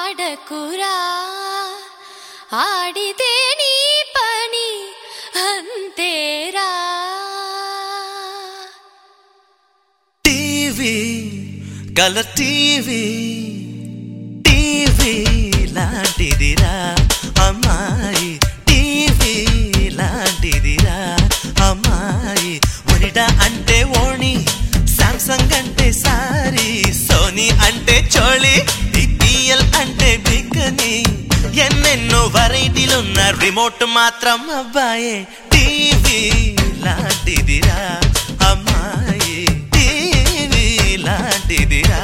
ఆడకురా ఆడితే నీ పని అంతేరా. టీవీ కలర్ టీవీ టీవీ లాంటిదిరా అమ్మాయి, టీవీ లాంటిదిరా అమ్మాయి. ఒనిడా అంటే ఓణి, సామ్సంగ్ అంటే సారీ, సోనీ అంటే చోళి, డిపిఎల్ అంటే బికని, ఎన్నెన్నో వెరైటీలున్న రిమోట్ మాత్రం అబ్బాయే. టీవీ లాంటిదిరా అమ్మాయి, టీవీ లాంటిదిరా.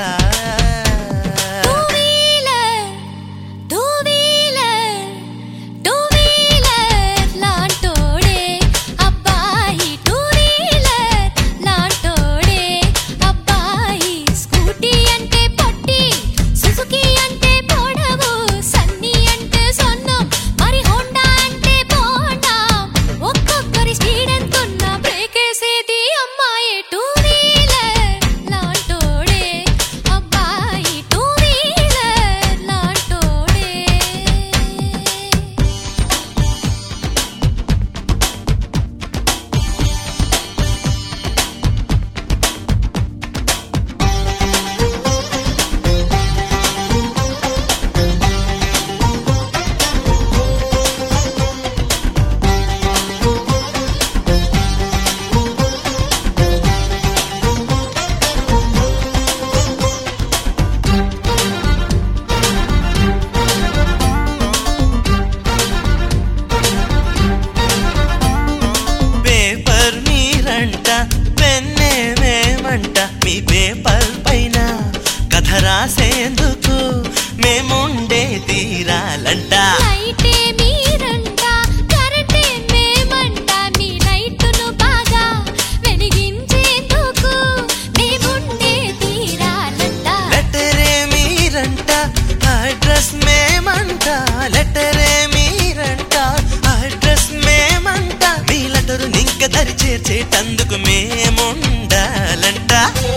మీ పేపర్ పైన కథ రాసేందుకు మేముండే తీరాలంట. లైటే మీరంట, కరెంటే మేమంట, మీ లైటును బాగా వెలిగించేందుకు మేముండే తీరాలంట. లెటరే మీరంట, అడ్రస్ మేమంట, లెటరే మీరంట, అడ్రస్ మేమంట, మీ లెటరు నింక దరి చేర్చేటందుకు మేముండాలంట.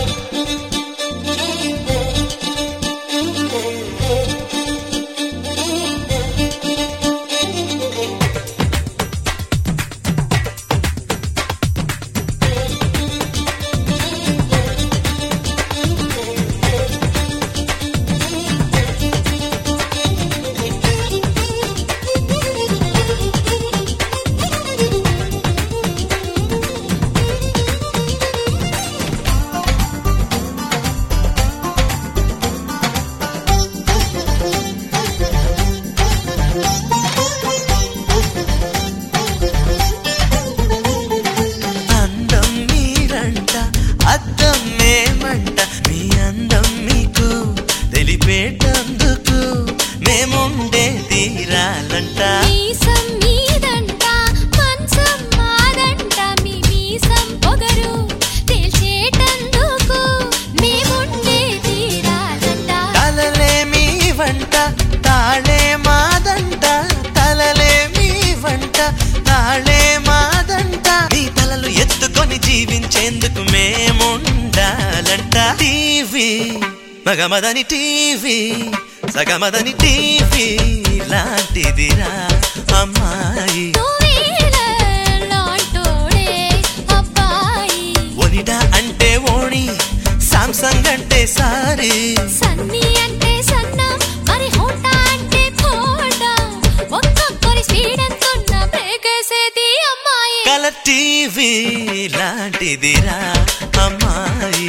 అద్దం మేమంట, మీ అందం మీకు తెలిపేటందుకు మేముండే తీరాలంట. మీసం మీదంట, మంచం మాదంట, మీ మీసం పొగరు తేల్చేటందుకు మేముండే తీరాలంట. తలలే మీ వంట, తాళే మాదంట, తలలే మీ వంట, తాళే మాదంట, మీ తలలు ఎత్తుకొని జీవించేందుకు మేముండాలంట. టీవీ మగమదని టీవీ, సగమదని టీవీ లాంటిదిరా అమ్మాయి, ఒనిడా అంటే ఓణి, సామ్సంగ్ అంటే సారీ, సన్నీ అంటే సన్నం, మరి హోండా అంటే హోండా, ఒక్కొక్కరి స్పీడ్ ఎంతున్న బ్రేకేసేది అమ్మాయి. కలర్ టీవీ లాంటిదిరా అమ్మాయి,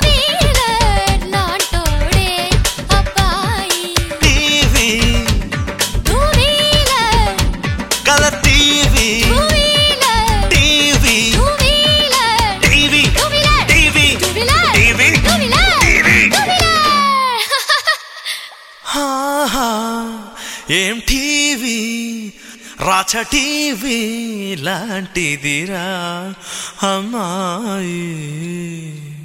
colour TV TV TV TV TV ఏం టీవీ రాచ టీవీ లాంటిదిరా అమ్మాయి.